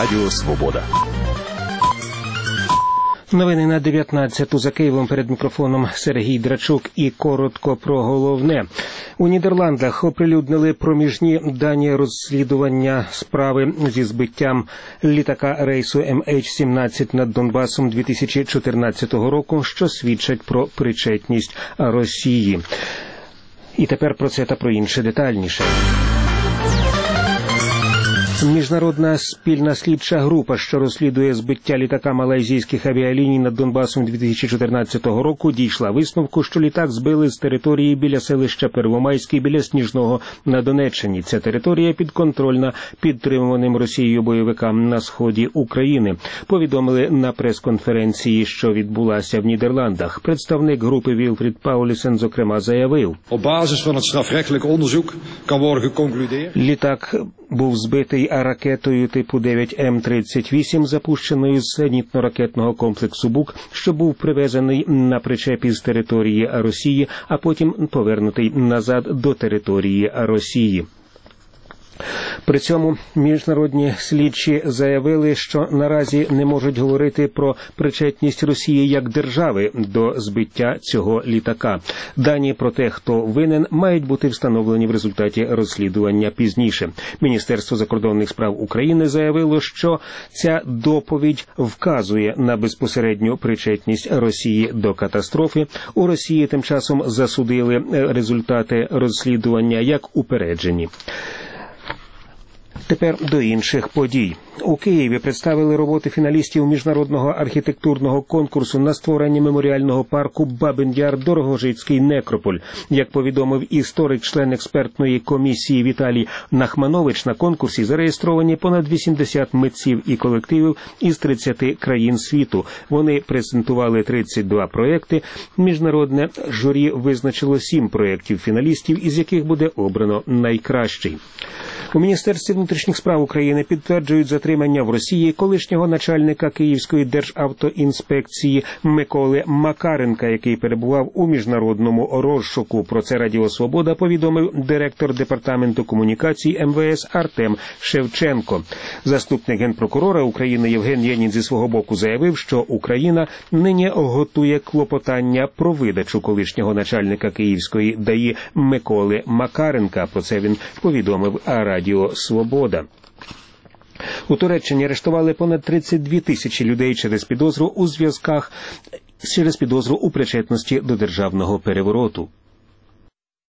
Радіо Свобода. Новини на 19-ту за Києвом, перед мікрофоном Сергій Драчук, і коротко про головне. У Нідерландах оприлюднили проміжні дані розслідування справи зі збиттям літака рейсу MH17 над Донбасом 2014 року, що свідчать про причетність Росії. І тепер про це та про інше детальніше. Міжнародна спільна слідча група, що розслідує збиття літака малайзійських авіаліній над Донбасом 2014 року, дійшла висновку, що літак збили з території біля селища Первомайський біля Сніжного на Донеччині. Ця територія підконтрольна підтримуваним Росією бойовикам на сході України. Повідомили на прес-конференції, що відбулася в Нідерландах. Представник групи Вілфрід Паулісен, зокрема, заявив: літак був збитий ракетою типу 9М-38, запущеною з зенітно-ракетного комплексу «Бук», що був привезений на причепі з території Росії, а потім повернутий назад до території Росії. При цьому міжнародні слідчі заявили, що наразі не можуть говорити про причетність Росії як держави до збиття цього літака. Дані про те, хто винен, мають бути встановлені в результаті розслідування пізніше. Міністерство закордонних справ України заявило, що ця доповідь вказує на безпосередню причетність Росії до катастрофи. У Росії тим часом засудили результати розслідування як упереджені. Тепер до інших подій. У Києві представили роботи фіналістів міжнародного архітектурного конкурсу на створення меморіального парку Бабин Яр-Дорогожицький некрополь. Як повідомив історик, член експертної комісії Віталій Нахманович, на конкурсі зареєстровані понад 80 митців і колективів із 30 країн світу. Вони презентували 32 проекти. Міжнародне журі визначило 7 проєктів фіналістів, із яких буде обрано найкращий. У Міністерстві внутрішніх справ України підтверджують затримання в Росії колишнього начальника Київської державтоінспекції Миколи Макаренка, який перебував у міжнародному розшуку. Про це Радіо Свобода повідомив директор департаменту комунікацій МВС Артем Шевченко. Заступник генпрокурора України Євген Єнін зі свого боку заявив, що Україна нині готує клопотання про видачу колишнього начальника Київської ДАІ Миколи Макаренка. Про це він повідомив Радіо Свобода. У Туреччині арештували понад 32 тисячі людей через підозру у причетності до державного перевороту.